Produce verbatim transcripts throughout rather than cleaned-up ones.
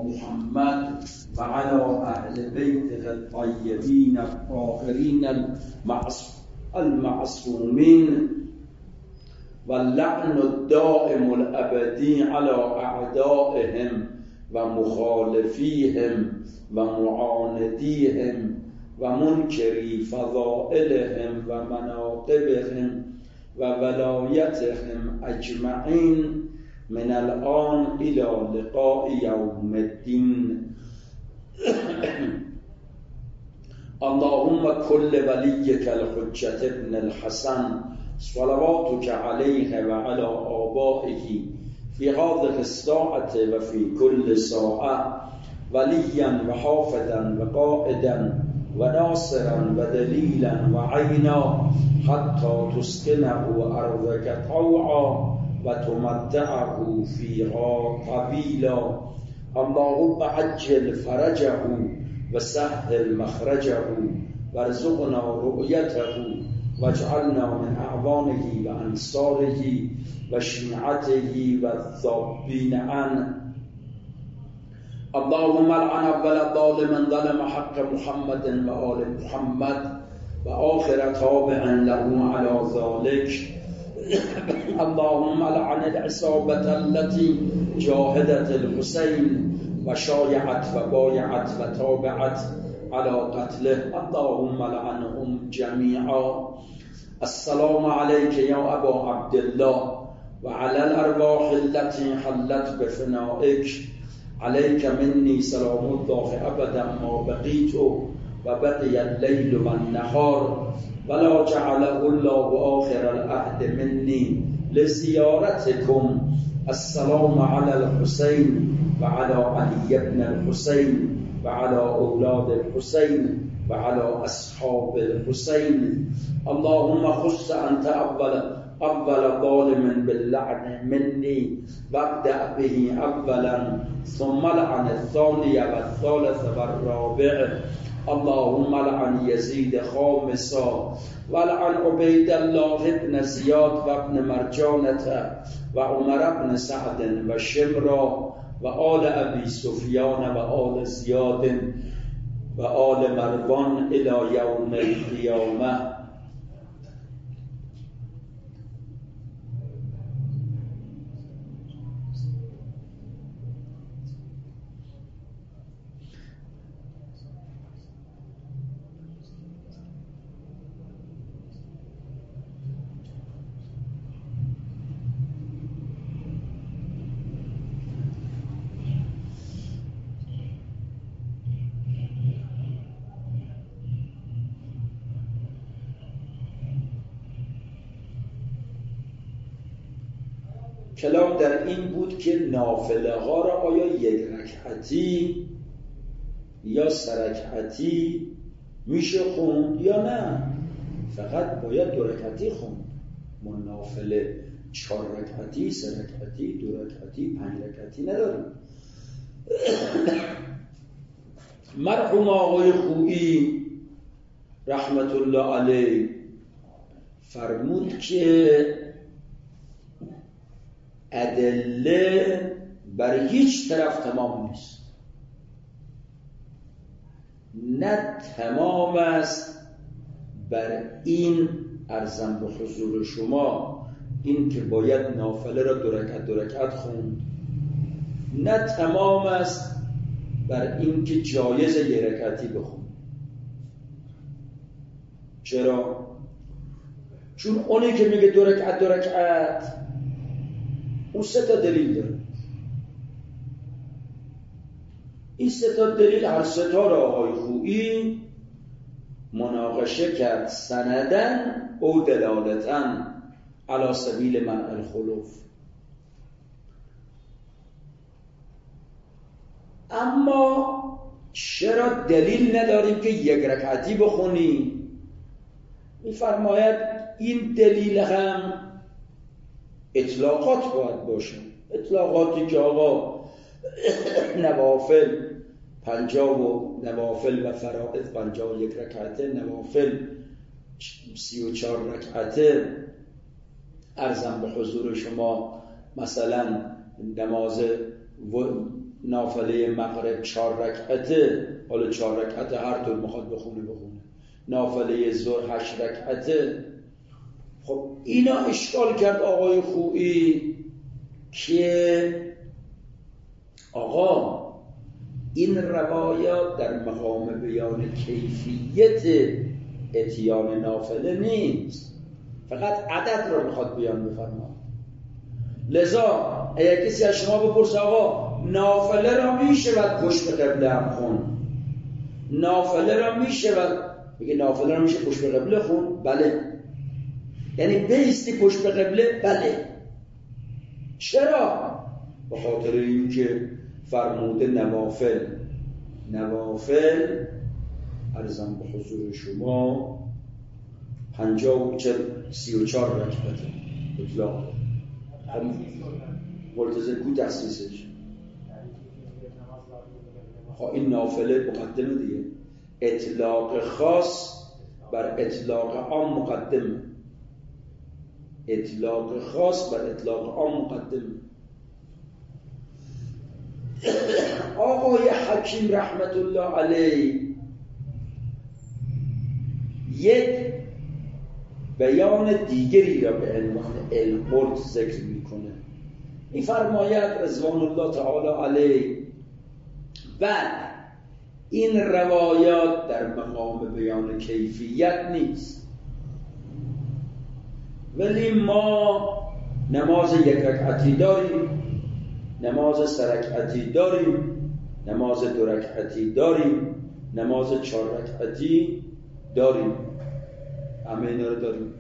محمد وعلى أهل بيته الطيبين الطاهرين المعصومين واللعن الدائم الأبدي على أعدائهم ومخالفيهم ومعانديهم ومنكري فضائلهم ومناقبهم وولايتهم أجمعين من الآن إلى لقاء يوم الدين. اللهم كل وليك الحجة ابن الحسن صلواتك عليه وعلى آبائه في هذه الساعة وفي كل ساعة وليا وحافظا وقائدا وناصرا ودليلا وعينا حتى تسكنه أرضك طوعا وتمتعه فيها طويلا. اللهم عجل فرجه وسهل مخرجه وارزقنا رؤيته واجعلنا من أعوانه وأنصاره وشيعته والذابين عنه. اللهم لعن أول ظالم ظلم حق محمد وآل محمد وآخر تابع له على ذلك. اللهم لعن العصابة التي جاهدت الحسين وشايعت وبايعت وتابعت على قتله. اللهم لعنهم جميعا. السلام عليك يا أبا عبد الله وعلى الأرواح التي حلت بفنائك. عليك مني سلام الله أبدا ما بقيت وبقي الليل والنهار ولا جعله الله آخر العهد مني لزيارتكم. السلام على الحسين وعلى علي بن الحسين وعلى أولاد الحسين وعلى أصحاب الحسين. اللهم خص أنت أول أول ظالم باللعن مني وابدأ به أولا ثم لعن الثاني والثالث والرابع. اللهم لعن يزيد خامسا ولعن عبيد الله بن زياد وابن مرجانة وعمر بن سعد وشمرا وآل أبي سفيان وآل زياد وآل مروان إلى يوم القيامة. کلام در این بود که نافله ها را آیا یک رکعتی یا سرکعتی میشه خوند یا نه، فقط باید دو رکعتی خوند. ما نافله چهار رکعتی، سه رکعتی، دو رکعتی، پنج رکعتی نداریم. مرحوم آقای خویی رحمت الله علیه فرمود که ادله بر هیچ طرف تمام نیست. نه تمام است بر این عرضم به حضور شما این که باید نافله را دو رکعت دو رکعت خوند، نه تمام است بر این که جایز یک رکعتی بخون. چرا؟ چون اونی که میگه دو رکعت دو رکعت اون سه تا دلیل داره. این سه تا دلیل هر سه تا را آقای خویی مناقشه کرد سندن او دلالتن علی سبیل منع الخلوف. اما چرا دلیل نداریم که یک رکعتی بخونی؟ می‌فرماید این دلیل هم اطلاقات باید باشه. اطلاقاتی که آقا نوافل پنجاه و نوافل و فرائض پنجاه و یک رکعته، نوافل سی و چهار رکعته. عرضم به حضور شما مثلا نماز نافله مغرب چهار رکعته، حالا چهار رکعته هر طور میخواد بخونه بخونه، نافله ظهر هشت رکعته. خب اینا اشکال کرد آقای خویی که آقا این روایات در مقام بیان کیفیت اتیان نافله نیست، فقط عدد رو میخواد بیان بفرماد. لذا اگر کسی از شما بپرسه آقا نافله را میشود پشت به قبله هم خون، نافله را میشود، میگه نافله را میشه پشت به قبله خون؟ بله. یعنی بیستی پشت به قبله؟ بله. چرا؟ به خاطر اینکه فرموده نوافل نوافل عرضم به حضور شما پنجاه و چل سی و چهار رکعته اطلاق هم ملتزم کو تخصیصش. ها این نافله مقدمه دیگه، اطلاق خاص بر اطلاق عام مقدمه، اطلاق خاص بر اطلاق عام مقدمه. آقای حکیم رحمت الله علیه یک بیان دیگری را به عنوان القرد ذکر میکنه. میفرماید رضوان الله تعالی علیه بعد این روایات در مقام بیان کیفیت نیست، ولی ما نماز یک رکعتی داریم، نماز سه رکعتی داریم، نماز دو رکعتی داریم، نماز چهار رکعتی داریم، همه اینا رو داریم.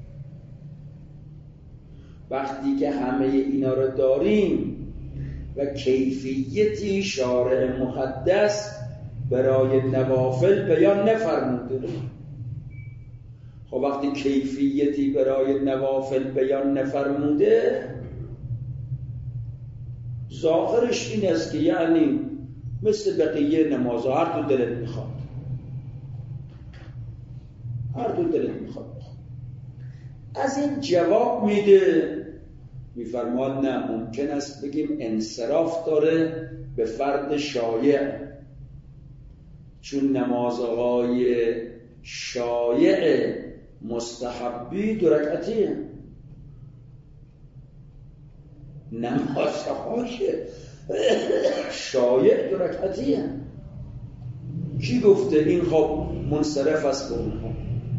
وقتی که همه اینا رو داریم و کیفیتی شارع مقدس برای نوافل بیان نفرموده، خب وقتی کیفیتی برای نوافل بیان نفرموده ظاهرش این است که یعنی مثل بقیه نمازها هر تو دلت میخواد، هر تو دلت میخواد. از این جواب میده، میفرماد نه، ممکن است بگیم انصراف داره به فرد شایع، چون نمازهای شایع مستحبی دو رکعتیه، نمازهای شایع دو رکعتیه. کی گفته این خب منصرف است به اونها،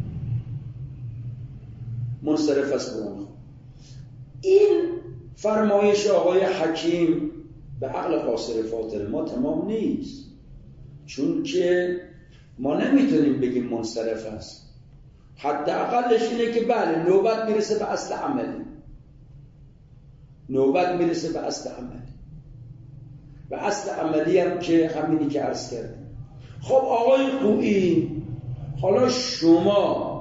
منصرف است به اونها. این فرمایش آقای حکیم به عقل قاصر فاطر ما تمام نیست، چون که ما نمیتونیم بگیم منصرف است. حداقلش اینه که بله نوبت میرسه به اصل عملی، نوبت میرسه به اصل عملی، و اصل عملی هم که همینی که عرض کردیم. خب آقای خویی حالا شما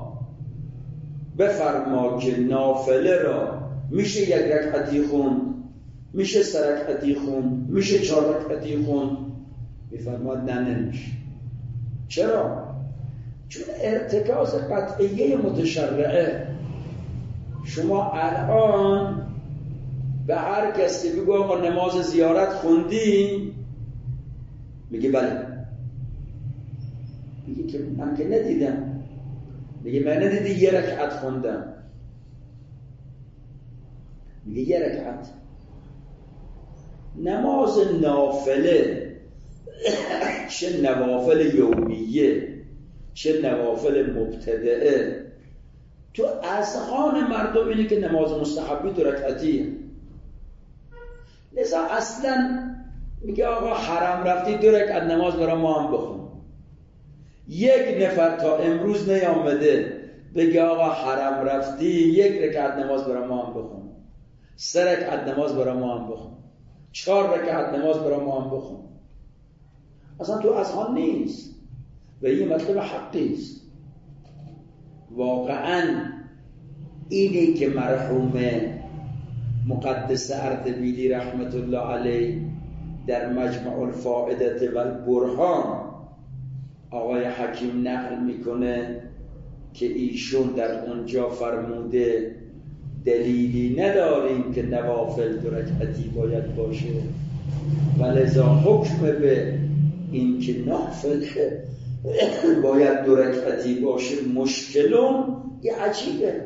بفرما که نافله را میشه یک رکعتی خوند، میشه سه رکعتی خوند، میشه چهار رکعتی خوند؟ میفرماد نه نمیشه. چرا؟ چون ارتکاز قطعیه متشرعه. شما الان به هر کسی بگو آقا نماز زیارت خوندی، میگه بله، میگه که من که ندیدم، میگه من ندیدی یه رکعت خوندم، میگه یه رکعت. نماز نافله چه نوافل یومیه چه نوافل مبتدعه تو اذهان مردم اینه که نماز مستحبی دو رکعتیه. لذا اصلا میگه آقا حرم رفتی دو رکعت نماز برای ما هم بخون. یک نفر تا امروز نیامده بگه آقا حرم رفتی یک رکعت نماز برای ما هم بخون، سه رکعت نماز برای ما هم بخون، چهار رکعت نماز برای ما هم بخون. اصلا تو اذهان نیست و این مطلب حقی است. واقعا اینی که مرحوم مقدس اردبیلی رحمت الله علیه در مجمع الفائدة و البرهان آقای حکیم نقل میکنه که ایشون در اونجا فرموده دلیلی نداریم که نوافل دو رکعتی باید باشه، و لذا حکم به این که نافل باید دو رکعتی باشه مشکلون یه عجیبه.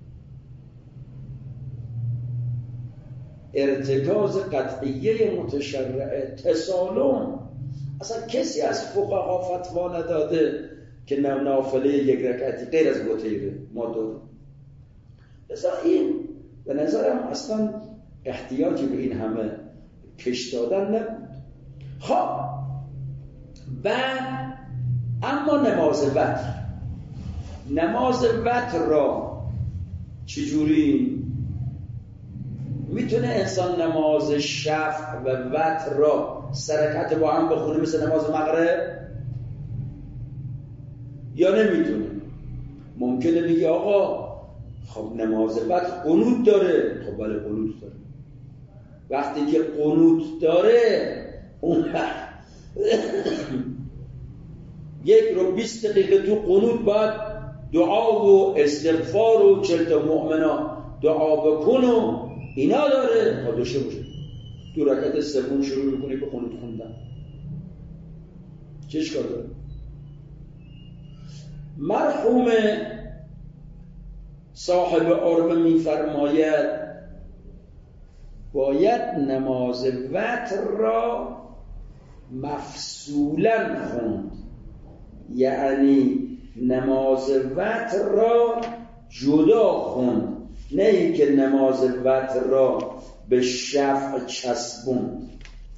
ارتکاز قطعیه متشرعه تسالون، اصلا کسی از فقها فتوا نداده که نافله یک رکعتی غیر از وتیره ما داریم. لذا این به نظرم اصلا احتیاجی به این همه کش دادن نبود. خب بعد اما نماز وتر، نماز وتر را چجوری میتونه انسان نماز شفع و وتر را سه رکعت با هم بخونه مثل نماز مغرب یا نمیتونه؟ ممکنه بگی آقا خب نماز وتر قنوت داره. خب بله قنوت داره. وقتی که قنوت داره اون یک رو بیست دقیقه تو قنوت باید دعا و استغفار و چل تا مؤمنا دعا بکن و اینا داره. تا دوشه باشه دو رکعت سوم شروع میکنی به قنوت خوندن، چه اشکال داره؟ مرحوم صاحب عربه میفرماید باید نماز وتر را مفصولا خوند، یعنی نماز وتر را جدا خوند، نه اینکه نماز وتر را به شفع چسبوند.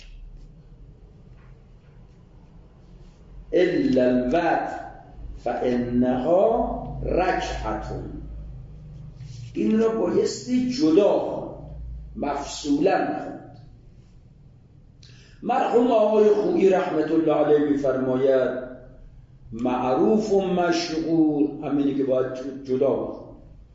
الا الوتر فانها رکعتون، این را بایستی جدا خوند، مفصولا خوند. مرحوم آقای خویی رحمت الله علیه میفرماید معروف و مشهور همینی که باید جدا بخون.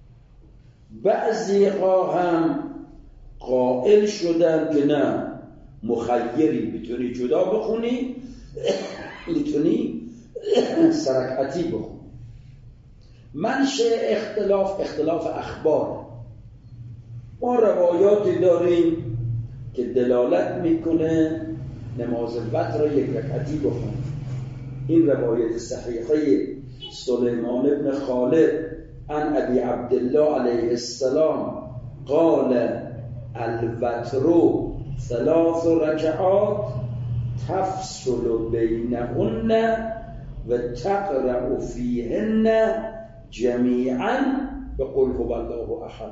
بعضی هم قائل شدن که نه، مخیری، میتونی جدا بخونی میتونی سرکعتی بخونی. منشأ اختلاف اختلاف اخبار. ما روایاتی داریم که دلالت میکنه نماز وتر را یک رکعتی بخون. این روایت صحیحه سلیمان ابن خالد عن ابی عبدالله علیه السلام قال الوتر ثلاث رکعات تفصل بینهن و تقرأ فیهن جمیعا بقل هو الله احد.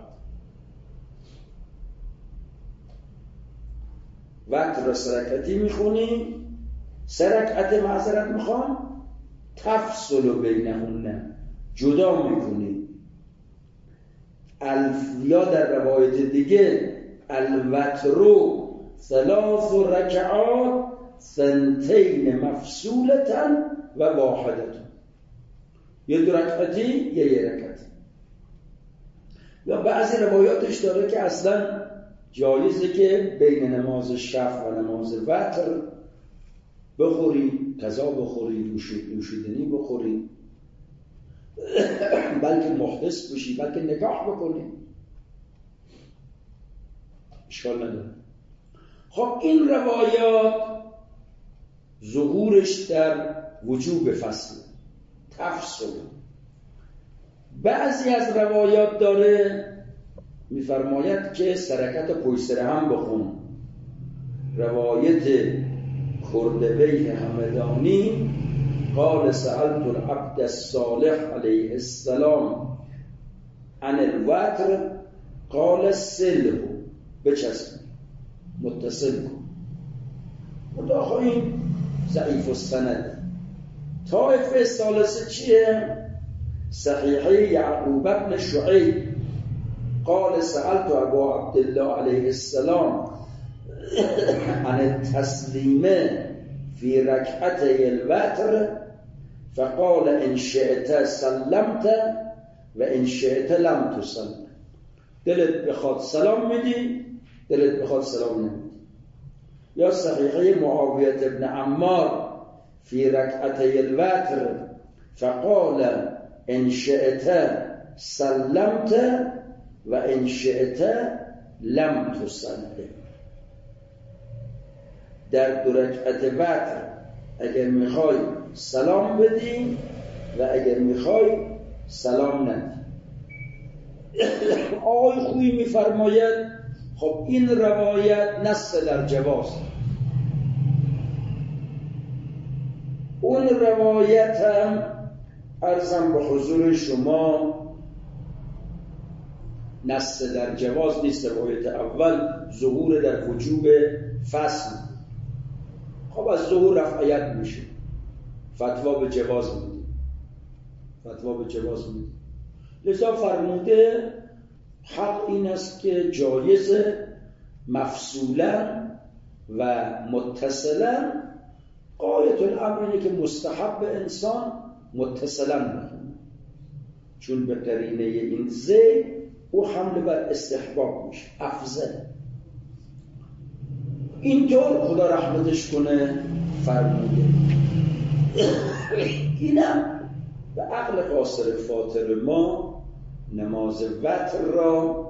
وتر سرکتی میخونی، سرکت معذرت میخوام، تفصل بینهن جدا میکنی. الف یا در روایت دیگه الوتر ثلاث رکعات ثنتین مفصولتن و واحدتن، یه دو رکعتی یه یه رکعتی. یا بعضی روایاتش داره که اصلا جایزه که بین نماز شفع و نماز وتر بخوری، غذا بخوری، نوشیدنی بخوری، بلکه محدث بشی، بلکه نکاح بکنی، اشکال نداره. خب این روایات ظهورش در وجوب فصل تفصل. بعضی از روایات داره میفرماید که سرکت پشت سر هم بخون. روایت کردبیه همدانی قال سألت العبد الصالح علیه السلام عن الوتر قال سله، بچسب متصل کن. متأخر این ضعیف السند. طائفه ثالثه چیه؟ صحیحه یعقوب بن شعیب قال سألت ابا عبدالله علیه السلام عن التسلیم فی رکعتی الوتر فقال ان شئت سلمت و ان شئت لم تسلم. دلت بخواد سلام میدی، دلت بخواد سلام نمیدی. یا صحیحه معاویه ابن عمار فی رکعتی الوتر فقال ان شئت سلمت و ان شئت لم تسلم. در دو رکعت وتر اگر میخوای سلام بدی و اگر میخوای سلام ندی. آقای خویی میفرماید خب این روایت نص در جواز، اون روایت هم عرضم به حضور شما نص در جواز نیست. روایت اول ظهور در وجوب فصل، خب از ظهور رفعیت میشه، فتوا به جواز میده، فتوا به جواز میده. لذا فرموده حق این است که جایز مفصولا و متصلا، غایت الامر اینه که مستحب انسان متصلا بخونه، چون به قرینه این زی او حمل بر استحباب میشه، افضل. اینطور خدا رحمتش کنه فرموده. اینم به عقل قاصر فاطر ما نماز وتر را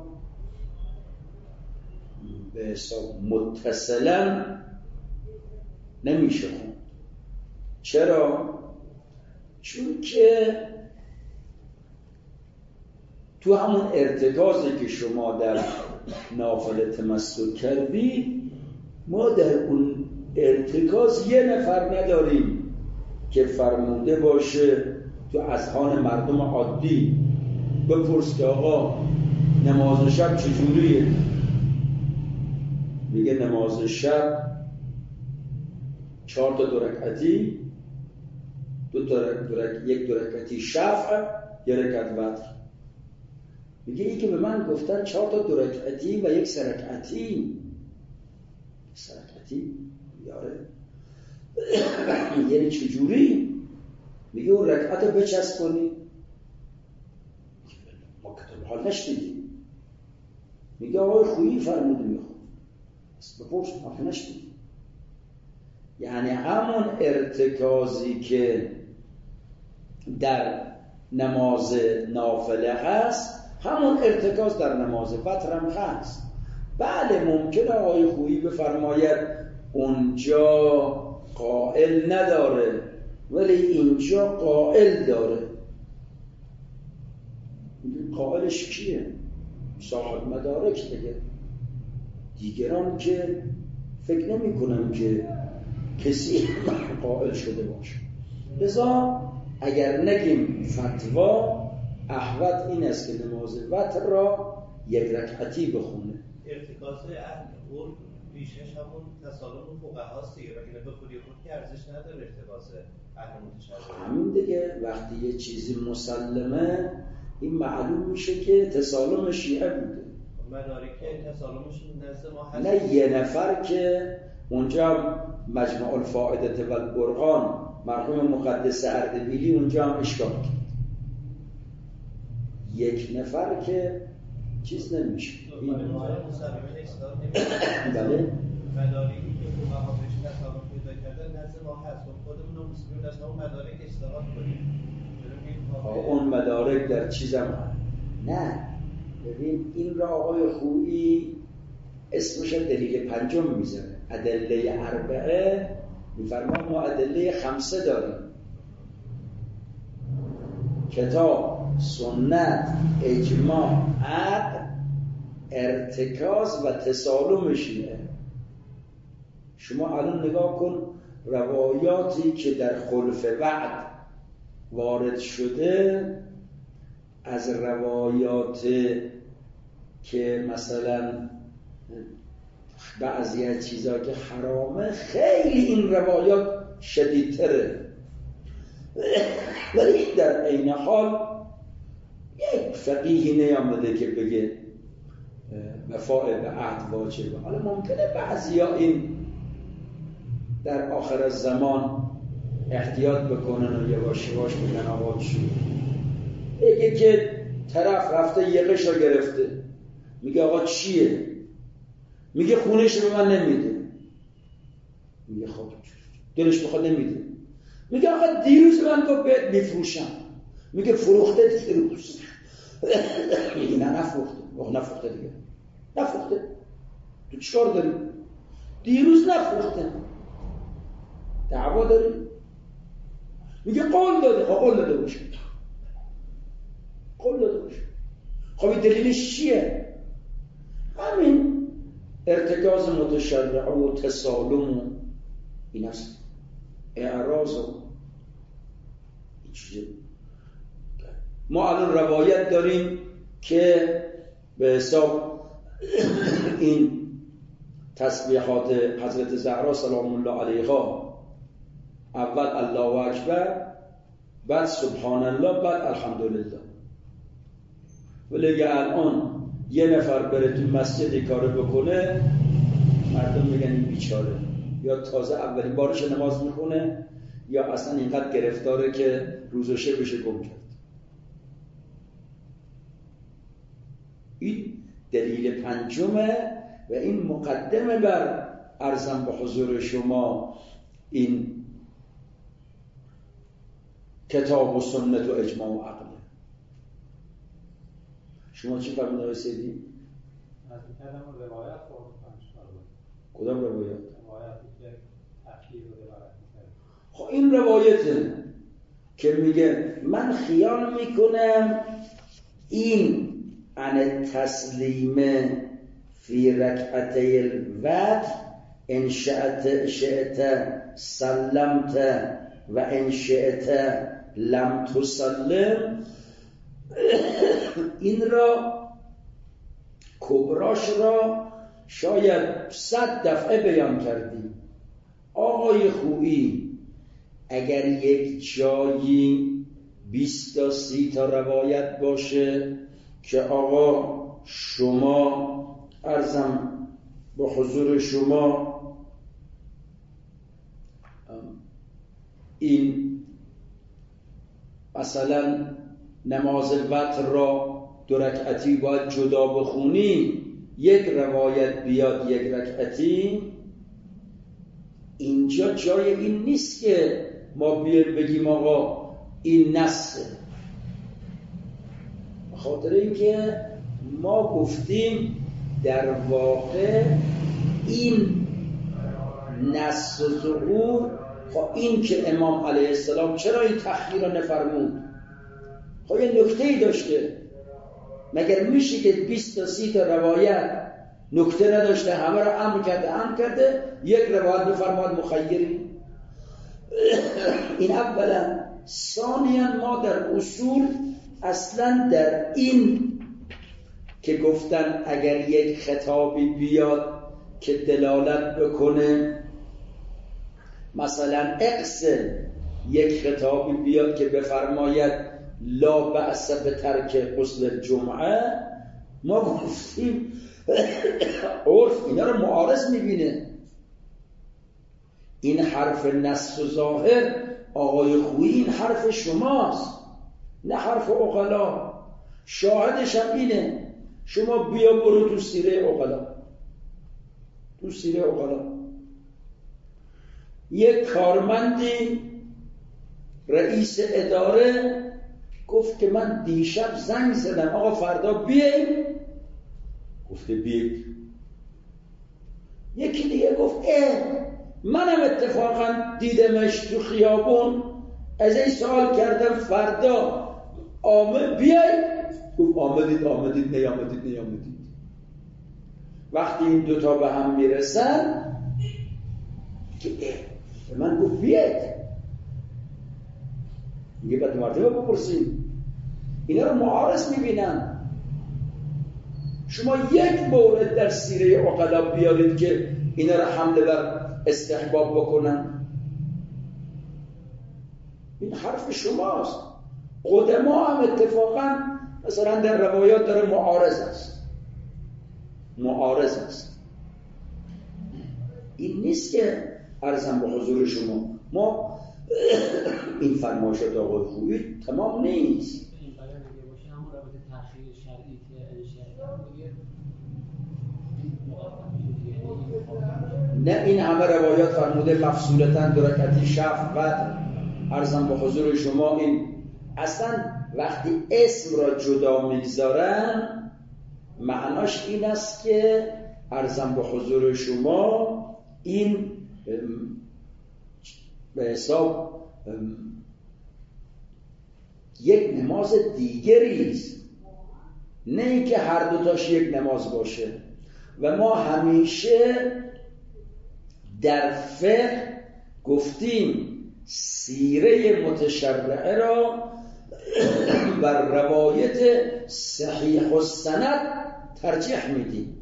به حساب متصلا نمیشه خوند. چرا؟ چون که تو همون ارتکازی که شما در نافله تمسک کردی، ما در اون ارتکاز یه نفر نداریم که فرموده باشه تو اذهان مردم عادی بپرس که آقا نماز شب چجوریه؟ میگه نماز شب چهار تا دو رکعتی، دو تا دو رک... یک دو رکعتی شفع، یک رکعت وتر. میگه ای که به من گفتن چهار تا دو رکعتی و یک سه رکعتی، سه رکعتی یاره یعنی چجوری؟ میگه اون رکعت بچسبونی. ما کتاب حال نشدیدیم. میگه آقای خویی فرموده میخوام بپرس، ما نشدیدیم. یعنی همون ارتکازی که در نماز نافله هست، همون ارتکاز در نماز وتر هم هست. بله ممکنه آقای خویی بفرماید اونجا قائل نداره ولی اینجا قائل داره. قائلش کیه؟ صاحب مدارک دیگه. دیگران که فکر نمی کنم که کسی قائل شده باشه. لذا اگر نگیم فتوا، احوط این است که نماز وتر را یک رکعتی بخونه. ارتکاز اهل اون بیشش همون تسالم فقهاست دیگه، وگرنه به خودی خود که ارزش نداره ارتکاز اهل متشدد. همین دیگه، وقتی یه چیزی مسلمه این معلوم میشه که تسالم شیعه بوده. مدارک تسالمشون نزد ما هست. نه یه نفر که اونجا مجمع الفائده و البرهان مرحوم مقدس اردبیلی اونجا هم اشکال کرد. یک نفر که چیز نمیشه. این بله مدارکی که فقها بهش تسالم پیدا کردن نزد ما هست. خودمون مسلمون از همون مدارک استفاده کنیم. اون مدارک در چیزم هست. نه ببین این را آقای خویی اسمش دلیل پنجم میزنه. ادله اربعه میفرما ما ادله خمسه داریم: کتاب، سنت، اجماع، عقل، ارتکاز و تسالم شیعه. شما الان نگاه کن روایاتی که در خلف وعد وارد شده، از روایات که مثلا بعضی از چیزا که حرامه خیلی این روایات شدیدتره، ولی در عین حال یک فقیهی نیامده که بگه وفاء به عهد واجبه. حالا ممکنه بعضیا این در آخر زمان احتیاط بکنن و یواش یواش بگن آقا چی بگه که طرف رفته یقش رو گرفته، میگه آقا چیه؟ میگه خونش رو به من نمیده. میگه خب دلش بخواد نمیده. میگه آقا دیروز من گفت بهت میفروشم. میگه فروخته دیروز. میگه نه نفروخته. آقا نفروخته دیگه. نفروخته. تو چیکار داری؟ دیروز نفروخته. دعوا داریم. میگه قول داده. خب قول داده باشه، قول داده باشه. خب این دلیلش چیه؟ همین ارتکاز متشرع و تسالم و این است، اعراض و این چیزه. ما الان روایت داریم که به حساب این تسبیحات حضرت زهرا سلام الله علیها، اول الله اکبر، بعد سبحان الله، بعد الحمدلله. ولی اگه الان یه نفر بره تو مسجد کارو بکنه، مردم میگن این بیچاره، یا تازه اولین بارش نماز میخونه، یا اصلا اینقدر گرفتاره که روز و شبش گم کرد. این دلیل پنجمه و این مقدمه بر عرضم به حضور شما این کتاب و سنت و اجماع و عقل. شما چی فرمودید آقای سیدی؟ از کلام روایت خودتون کدام روایت؟ روایتی که تأکید رو روایت می‌کنه. خب این روایته که میگه من خیال میکنم این ان تسلیم فی رکعتی الوتر ان شئت شئت سلمت و ان شئت لم تسلم، این را کبراش را شاید صد دفعه بیان کردیم. آقای خویی اگر یک جایی بیست تا سی تا روایت باشه که آقا شما عرضم به حضور شما این مثلا نماز وتر را دو رکعتی باید جدا بخونی، یک روایت بیاد یک رکعتی، اینجا جای این نیست که ما بیایم بگیم آقا این نصه. خاطر اینکه ما گفتیم در واقع این نص ظهور، خب این که امام علیه السلام چرا این تأخیر را نفرمود؟ خب یه نکته‌ای داشته. مگر میشه که بیست تا سی تا روایت نکته نداشته همه را امر کرده امر کرده یک روایت بفرماد مخیری؟ این اولا. ثانیا ما در اصول اصلا در این که گفتن اگر یک خطابی بیاد که دلالت بکنه، مثلا اقسل، یک خطابی بیاد که بفرماید لا بأس به ترک غسل جمعه، ما گفتیم عرف اینا رو معارض میبینه. این حرف نص و ظاهر آقای خویی این حرف شماست، نه حرف عقلا. شاهدش هم اینه، شما بیا برو تو سیره عقلا، تو سیره عقلا یک کارمندی رئیس اداره گفت که من دیشب زنگ زدم آقا فردا بیاییم، گفته بیایید. یکی دیگه گفت اه منم اتفاقا دیدمش تو خیابون، از این سوال کردم فردا آمد بیایید، گفت آمدید آمدید نیامدید نیامدید. وقتی این دوتا به هم میرسن که اه من گفت بیایید، میگه بعد مرتبه بپرسیم. اینا رو معارض میبینن. شما یک مورد در سیره عقلا بیارید که اینا رو حمله بر استحباب بکنن. این حرف شماست. قدما هم اتفاقا مثلا در روایات داره معارض است، معارض است. این نیست که عرضم به حضور شما ما این فرمایشات آقای خویی تمام نیست. این برای دیگه باشه همون رابطه تأخیر شرعی که انشاءالله نه این همه روایات فرموده مفصولتاً دو رکعتی شفع بعد عرضم به حضور شما. این اصلا وقتی اسم را جدا میگذارن معناش این است که عرضم به حضور شما این به حساب یک نماز دیگری است، نه اینکه هر دوتاش یک نماز باشه. و ما همیشه در فقه گفتیم سیره متشرعه را بر روایت صحیح السند ترجیح میدیم.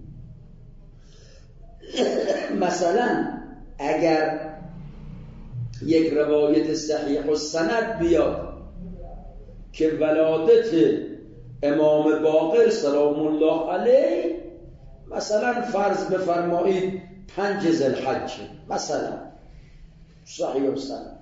مثلا اگر یک روایت صحیح السند بیاد که ولادت امام باقر سلام الله علیه مثلا فرض بفرمایید پنج ذوالحجه مثلا صحیح السند،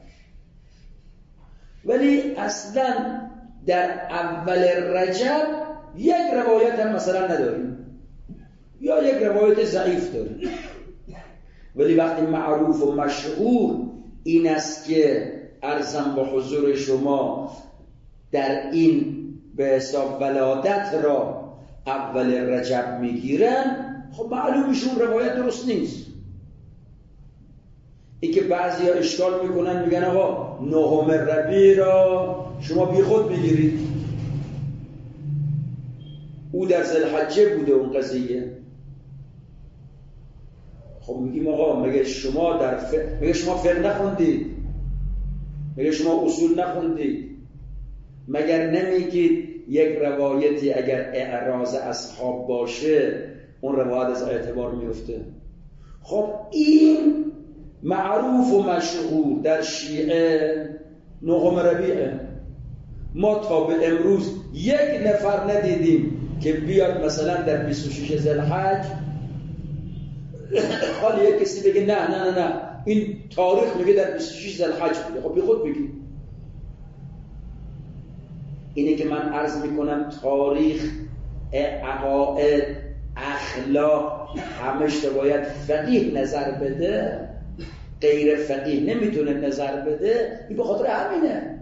ولی اصلا در اول رجب یک روایت هم مثلا نداریم یا یک روایت ضعیف داریم، ولی وقتی معروف و مشهور این است که عرضم با حضور شما در این به حساب ولادت را اول رجب میگیرن، خب معلومشون روایت درست نیست. این که بعضی ها اشکال میکنن میگن آقا نهم ربیع را شما بی خود بگیرید، او در ذوالحجه بوده اون قضیه. خب میگیم آقا مگه شما در فقه مگه شما فقه نخوندید؟ مگه شما اصول نخوندید؟ مگر نمیگید یک روایتی اگر اعراض اصحاب باشه اون روایت از اعتبار میفته؟ خب این معروف و مشهور در شیعه نهم ربیعه، ما تا به امروز یک نفر ندیدیم که بیاد مثلا در بیست و شش ذوالحج حالا یک کسی بگه نه نه نه نه این تاریخ میگه در بیست و شش ذوالحج بوده. خب بی خود بگی. اینه که من عرض میکنم تاریخ، عقاید، اخلاق همش رو باید فقیه نظر بده، غیر فقیه نمیتونه نظر بده. این به خاطر همینه.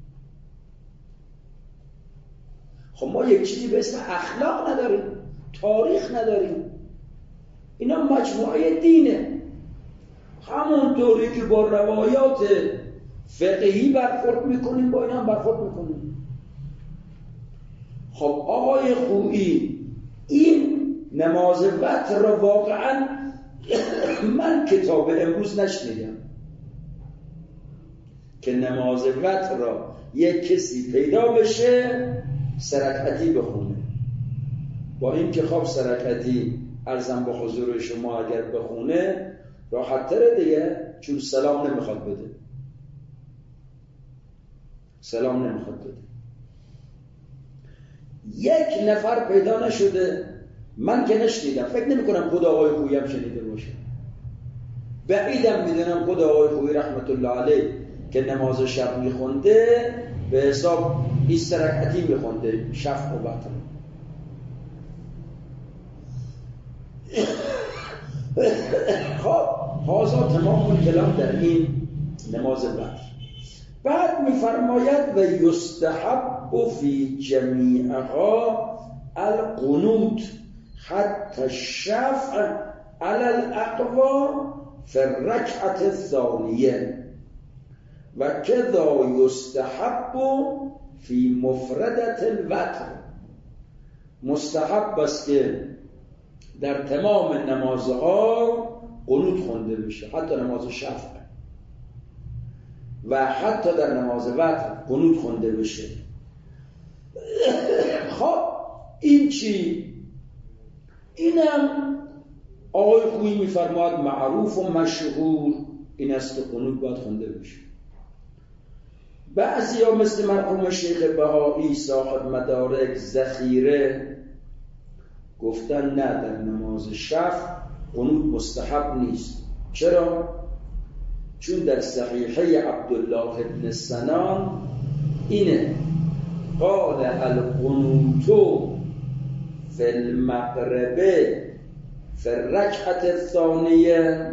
خب ما یک چیزی به اسم اخلاق نداریم، تاریخ نداریم، اینا مجموعه دینه. همونطوری که با روایات فقهی برخورد میکنیم با اینا هم برخورد میکنیم. خب آقای خویی این نماز وتر را واقعا من کتاب امروز نشنیدم که نماز وتر را یک کسی پیدا بشه سرکعتی بخونه. با این که خب سرکعتی عرضم با حضور شما اگر بخونه راحت تره دیگه، چون سلام نمیخواد بده، سلام نمیخواد بده. یک نفر پیدا نشده، من که نشنیدم، فکر نمی کنم خود آقای خویی هم شنیده باشه. بعیدم میدونم خود آقای خویی رحمت الله علیه که نماز شب میخونده به حساب بیست رکعتی میخونده شفع و وتر. خب هازا تمام کلام در این نماز وتر. بعد میفرماید و یستحب فی جمیعها القنوت حتی الشفع علی الاقوى فی الرکعة الثانیه و کذا یستحب فی مفردة الوتر. مستحب است که در تمام نمازها قنوت خونده بشه، حتی نماز شفع و حتی در نماز وتر قنوت خونده بشه. خب این چی؟ اینم آقای خویی میفرماد معروف و مشهور این است که قنوت باید خونده بشه. بعضی ها مثل مرحوم شیخ بهایی صاحب مدارک ذخیره گفتن نه، در نماز شفع قنوت مستحب نیست. چرا؟ چون در صحیحه عبدالله بن سنان اینه قال القنوت فی المغرب فی الرکعة الثانیه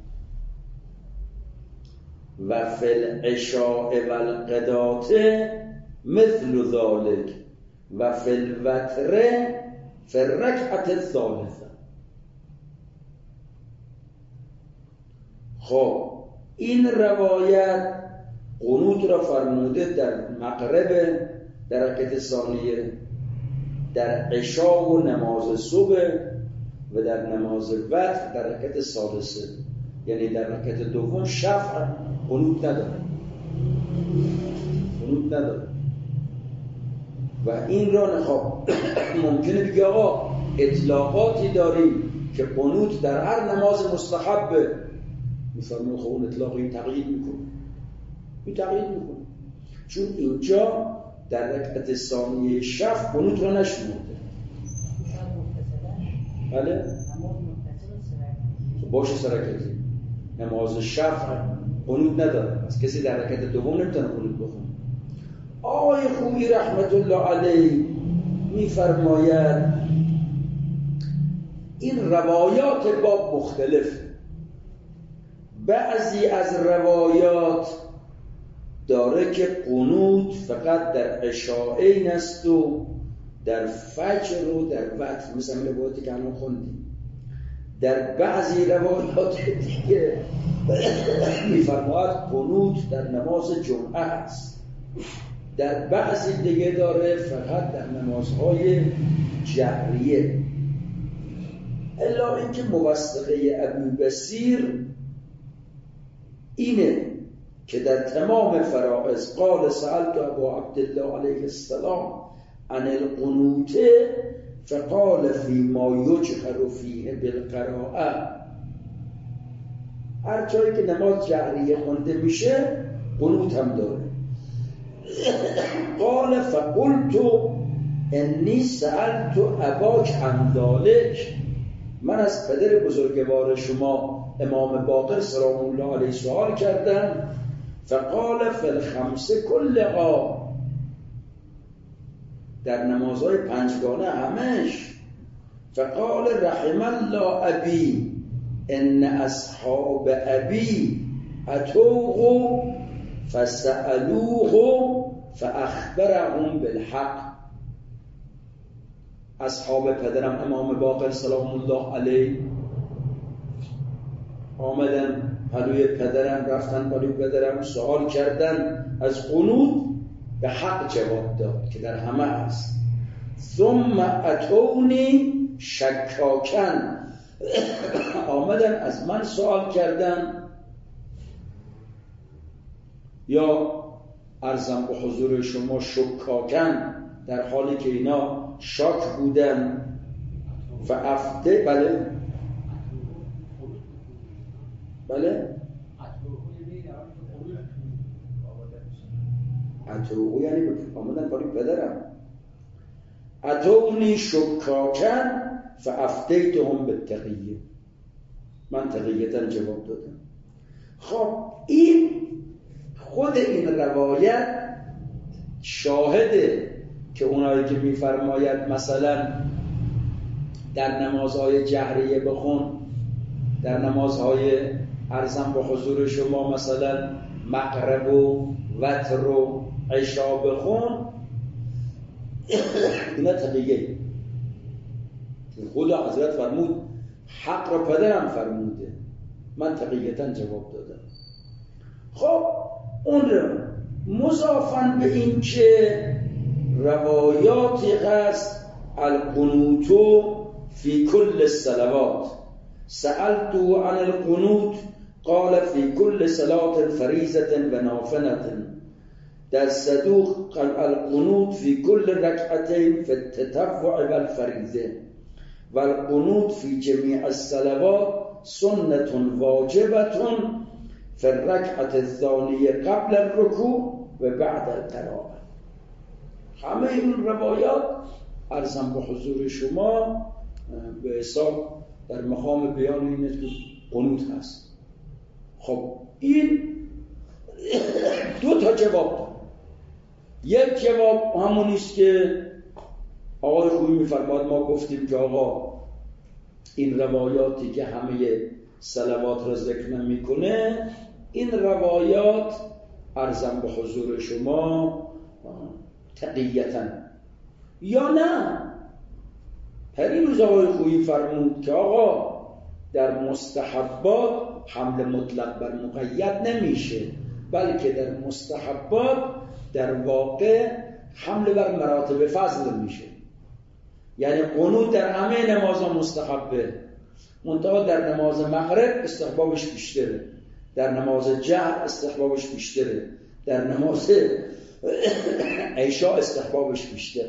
و فی العشاء و الغداة مثل ذلك و فی الوتر فی الرکعة الثالثه. خب این روایت قنوت را فرموده در مغرب در رکعت ثانیه، در عشا و نماز صبح و در نماز وتر در رکعت ثالثه، یعنی در رکعت دوم شفع قنوت نداره قنوت نداره و این را نخواه ممکنه بگی آقا اطلاقاتی داریم که قنوت در هر نماز مستحبه، میفرمون خب اون اطلاق این تقیید میکنه این تقیید میکنه چون اینجا در رکعت ثانیه شفع قنوت را نشمرده. بله باشه سرکتی نماز شفع قنوت نداره، پس کسی در رکعت دوم نمیتونه قنوت بخونه. آقای خویی رحمت الله علیه میفرماید این روایات باب مختلف، بعضی از روایات داره که قنوت فقط در عشاءین است و در فجر و در وتر، مثل روایاتی که الان خوندیم. در بعضی روایات دیگه میفرماید قنوت در نماز جمعه است، در بعضی دیگه داره فقط در نمازهای جهریه. الا اینکه موثقه ابی بصیر اینه که در تمام فرائض قال سألت ابا عبدالله علیه السلام عن القنوت فقال فيما يجهر فيه بالقراءه، هر جایی که نماز جهریه خونده میشه قنوت هم داره. قال فقلت انی سألت اباک عن ذلك، من از پدر بزرگوار شما امام باقر سلام الله علیه سوال کردم. فقال فی الخمس کلها، در نمازهای پنجگانه همش. فقال رحم الله ابی ان اصحاب ابی اتوه فسألوه فاخبرهم بالحق. اصحاب پدرم امام باقر سلام الله علیه آمدن پلوی پدرم، رفتن پلوی پدرم سوال کردن از قنوت، به حق جواب داد که در همه هست. ثم اتونی شکاکن، آمدن از من سوال کردن یا عرضم به حضور شما شکاکن، در حالی که اینا شاک بودن. فافته بله بله اتوه یعنی آمدن پاری پدرم. اتونی شکاکن فافتیتهم بالتقیه، من تقییتا جواب دادم. خب این خود این روایت شاهده که اونایی که میفرماید مثلا در نمازهای جهریه بخون، در نمازهای عرضم به حضور شما مثلا مغرب و وتر و عشا بخون، اینا تقییه. خدا حضرت فرمود حق را پدرم فرموده، من تقییتا جواب دادم. خب اون رو مضافاً به این که روایاتی هست القنوت فی کل الصلوات، سألت عن القنوت قال فی کل صلاة فریضة و نافلة. در صدوق قال القنوت فی کل رکعتین فی التطوع و الفریضه و القنوت فی جمیع الصلوات سنة واجبة فی الرکعة الثانیه قبل الرکوع و بعد القراءه. همه این روایات عرضم به حضور شما به حساب در مقام بیان اینه که قنوت هست. خب این دو تا جواب داره. یک جواب همونیست که آقای خویی میفرماد ما گفتیم که آقا این روایاتی که همه صلوات را ذکر نمیکنه، این روایات عرضم به حضور شما تقییتاً، یا نه هر این روز آقای خویی فرمود که آقا در مستحبات حمل مطلق بر مقید نمیشه، بلکه در مستحبات در واقع حمل بر مراتب فضل میشه. یعنی قنوت در همه نمازها مستحبه، منتها در نماز مغرب استحبابش بیشتره، در نماز جهر استحبابش بیشتره، در نماز عشاء استحبابش بیشتره.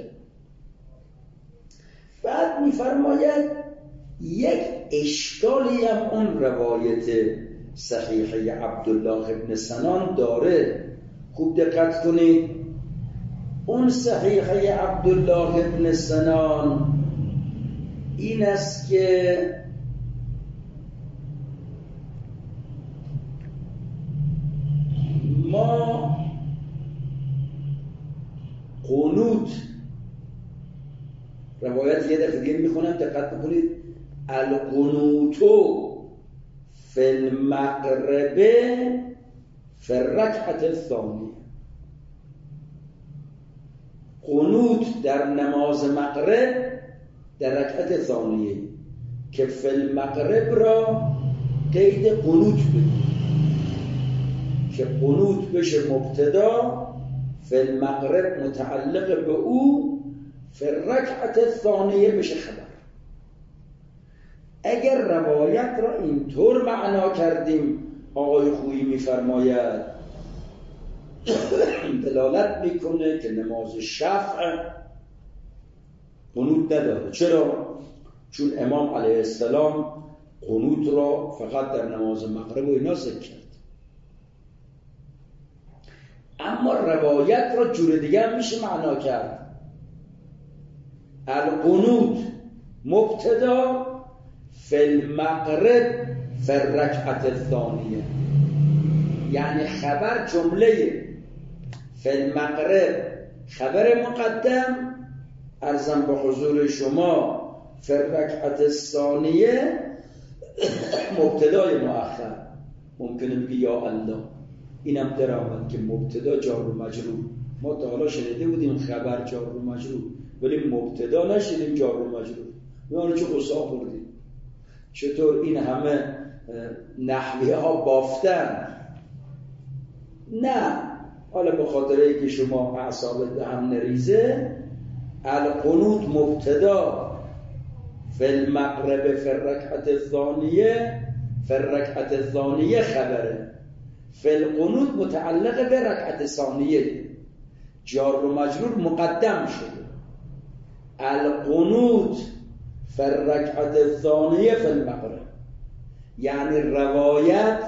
بعد میفرماید یک اشکالی هم اون روایت صحیحه عبدالله ابن سنان داره، خوب دقت کنید. اون صحیحه عبدالله ابن سنان این است که ما قنوت، روایت یه دفعه دیگه میخونم دقت بکنید، القنوتو فی المغرب فی الرکعة الثانیه، قنوت در نماز مغرب در رکعت ثانیه، که فی المغرب را قید قنوت بدید که قنوت بشه مبتدا، فی المغرب متعلق به او، فی الرکعة الثانیه بشه خبر. اگر روایت را اینطور معنا کردیم، آقای خویی میفرماید دلالت میکنه که نماز شفع قنوت نداره. چرا؟ چون امام علیه السلام قنوت را فقط در نماز مغرب و اینا ذکر کرد. اما روایت را جور دیگه هم میشه معنا کرد، القنوت مبتدا فی المغرب فی الرکعة الثانیه، یعنی خبر جمله فی المغرب خبر مقدم، عرضم به حضور شما فی الرکعة الثانیه مبتدای مؤخر. ممکنه بگی یا الله اینم در آمد که مبتدا جار و مجرور، ما تا حالا شنیده بودیم خبر جار و مجرور، ولی مبتدا نشیدیم جار و مجرور. میانه چه قصه خوردیم، چطور این همه نحویه ها بافتن؟ نه، حالا به خاطر اینکه شما اعصاب به هم نریزه، القنوت مبتدا فی المغرب فی الرکعة الثانیه، فی الرکعة الثانیه خبره، فی القنوت متعلق به رکعت ثانیه، جار و مجرور مقدم شده. القنوت فی الرکعة الثانیه فی المغرب، یعنی روایت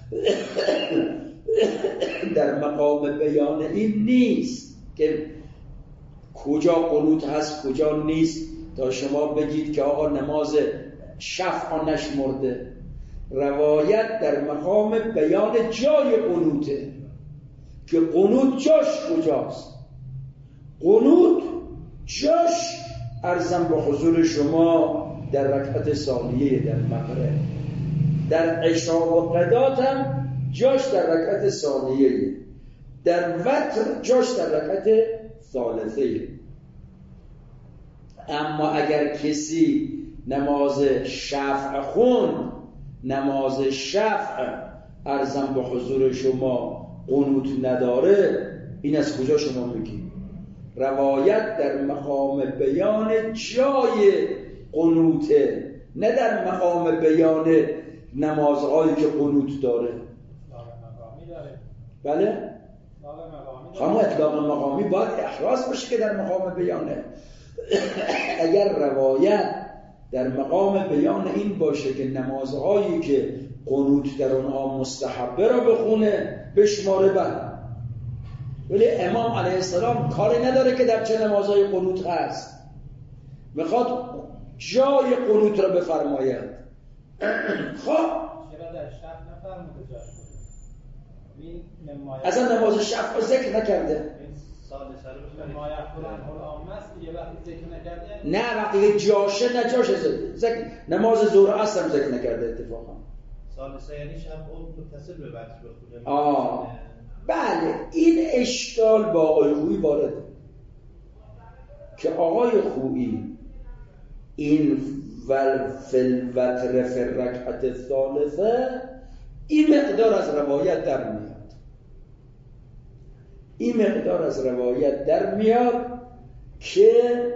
در مقام بیان این نیست که کجا قنوت هست کجا نیست تا شما بگید که آقا نماز شفع نشمرده. روایت در مقام بیان جای قنوته که قنوت جاش کجاست. قنوت جاش عرضم به حضور شما در رکعت ثانیه در مغرب، در عشاء و قدات هم جاش در رکعت ثانیه، در وتر جاش در رکعت ثالثه. اما اگر کسی نماز شفع خون، نماز شفع عرضم به حضور شما قنوت نداره، این از کجا شما میگید؟ روایت در مقام بیان جای قنوته، نه در مقام بیان نمازهایی که قنوت داره. بله؟ خواهم اطلاق مقامی باید احراز باشه که در مقام بیانه. اگر روایت در مقام بیان این باشه که نمازهایی که قنوت در اونها مستحبه را بخونه بشماره بند، ولی امام علیه السلام کاری نداره که در چه نمازهای قنوت هست، میخواد جای قنوت را بفرماید. خب چرا در شب نفرموده جاش بود؟ اصلا نماز شب ذکر نکرده. نه وقتی جاشه نه جاشه ذکر، نماز ظهر اصلا ذکر نکرده اتفاقا. ثالثه یعنی شب اون متصل به وقت بخونه. آه بله، این اشکال با آقای خویی وارده که آقای خویی این ول فی الوتر فی الرکعة الثالثه این مقدار از روایت در میاد این مقدار از روایت در میاد که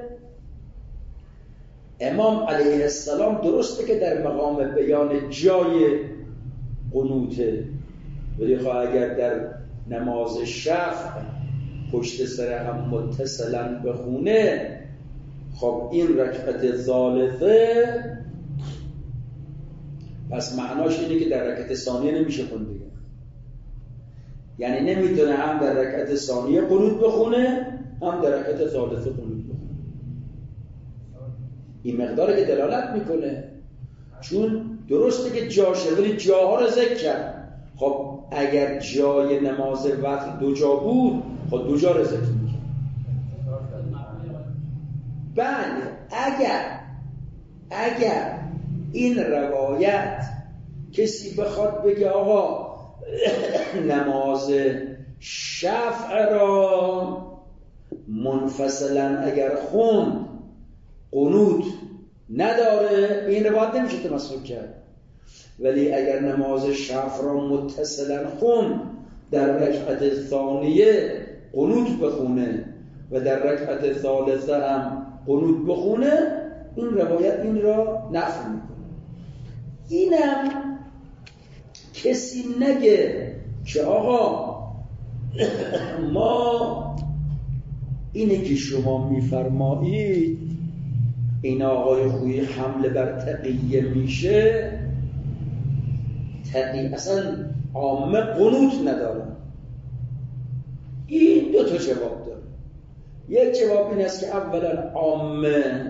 امام علیه السلام درسته که در مقام بیان جای قنوته، ولی خب اگر در نماز شفع پشت سر هم متصلا بخونه، خب این رکعت ثالثه پس معناش اینه که در رکعت ثانیه نمیشه خون دیگه، یعنی نمیتونه هم در رکعت ثانیه قنوت بخونه هم در رکعت ثالثه قنوت بخونه. این مقداری که دلالت میکنه، چون درسته که جاشه ولی جاها رو ذکر کرد. خب اگر جای نماز وقت دو جا بود، خب دو جا رو ذکر میکنه. بله اگر اگر این روایت کسی بخواد بگه آقا نماز شفع را منفصلا اگر خوند قنوت نداره، این روایت نمیشه تمسک کرد. ولی اگر نماز شفع را متصلا خوند، در رکعت ثانیه قنوت بخونه و در رکعت ثالثه هم قنوت بخونه، این روایت این را نفی میکنه. اینم کسی نگه که آقا ما اینه که شما میفرمایید این آقای خوی حمله بر تقیه میشه، تقیه اصلا عامه قنوت نداره. این دو تا جواب داره. یک جواب این است که اولا عامه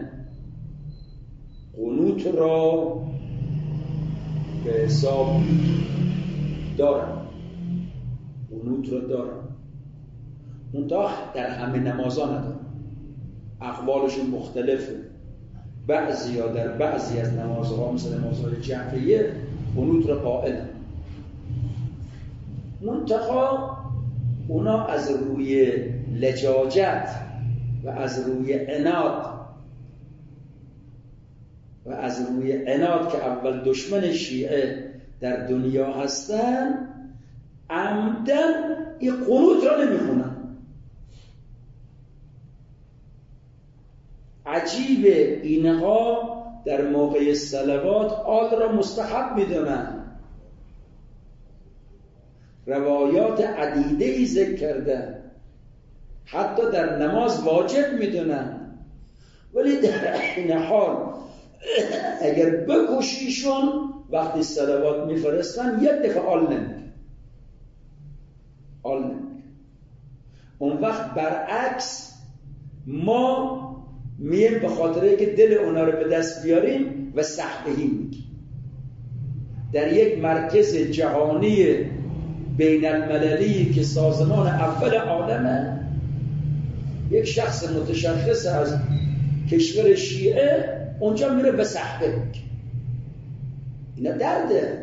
قنوت را به حساب دارن، قنوت را دارن، منتها در همه نمازها ندارن، اقوالشون مختلفه. بعضی ها در بعضی از نمازها مثل نمازهای جعفریه قنوت را قائلن، منتها اونا از روی لجاجت و از روی عناد و از روی عناد که اول دشمن شیعه در دنیا هستن، عمدن این قنوت را نمیخونن. عجیبه اینها در موقع صلوات آل را مستحب میدونن، روایات عدیده‌ای ذکر کردن، حتی در نماز واجب میدونن، ولی در این حال اگر بکشیشون وقتی صلوات میفرستن یک دفعه آل نمیگه آل نمیگه اون وقت برعکس ما میم به خاطره که دل اونا رو به دست بیاریم و سحبهی میگیم. در یک مرکز جهانی بین المللی که سازمان اول عالمه، یک شخص متشخص از کشور شیعه اونجا میره به سحبه میگه. اینا درده.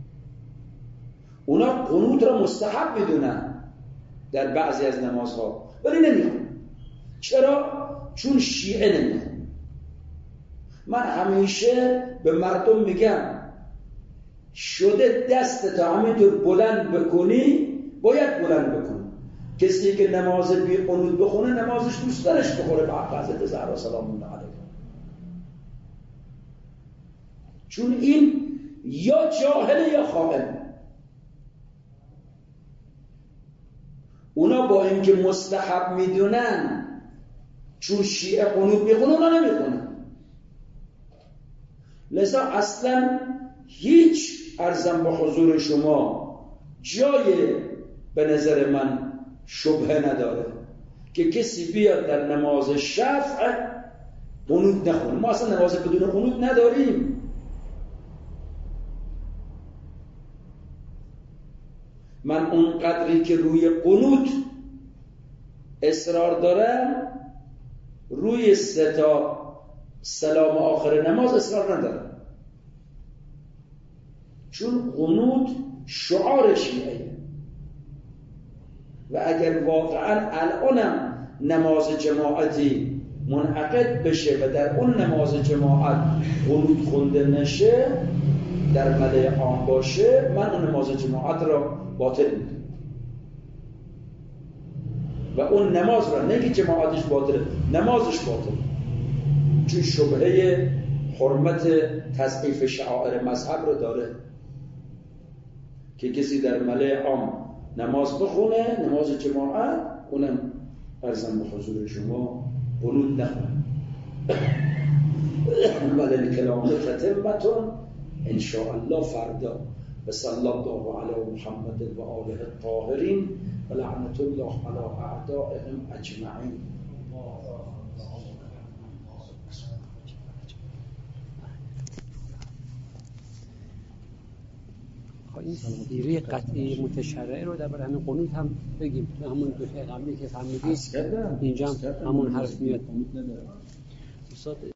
اونا قنوت را مستحب میدونن در بعضی از نمازها ولی نمیخونن. چرا؟ چون شیعه نمیخونن. من همیشه به مردم میگم شده دست تا همینطور بلند بکنی باید بلند بکنی. کسی که نماز بی قنوت بخونه نمازش دوست دارش بخوره به حق حضرت زهرا سلام الله علیها، چون این یا جاهل یا خائن. اونا با اینکه مستحب میدونن چون شیعه قنوت میخونه اونا نمیخونن. لذا اصلا هیچ عرضم به حضور شما جای به نظر من شبهه نداره که کسی بیاد در نماز شفع قنوت نخونه. ما اصلا نماز بدون قنوت نداریم. من اون قدری که روی قنوت اصرار دارم روی سه تا سلام آخر نماز اصرار ندارم، چون قنوت شعار شیعه و اگر واقعا الانم نماز جماعتی منعقد بشه و در اون نماز جماعت قنوت خونده نشه در ملأ عام باشه، من اون نماز جماعت را باطل میدونم و اون نماز را نگی جماعتش باطله، نمازش باطله، چون شبهه حرمت تضعیف شعائر مذهب رو داره که کسی در ملأ عام نماز بخونه، نماز جماعت، اونم عرضم به حضور شما قنوت نخونه. ولی کلام تتمتون ان شاء الله فردا. و صلی الله علی محمد و آله الطاهرین و لعنت الله علی اعدائهم اجمعین. این سیره قطعی متشرعه رو در برای همین قنوت هم بگیم، تو همون دو تا قبلی که فهمیدید اینجا هم همون حرف میاد.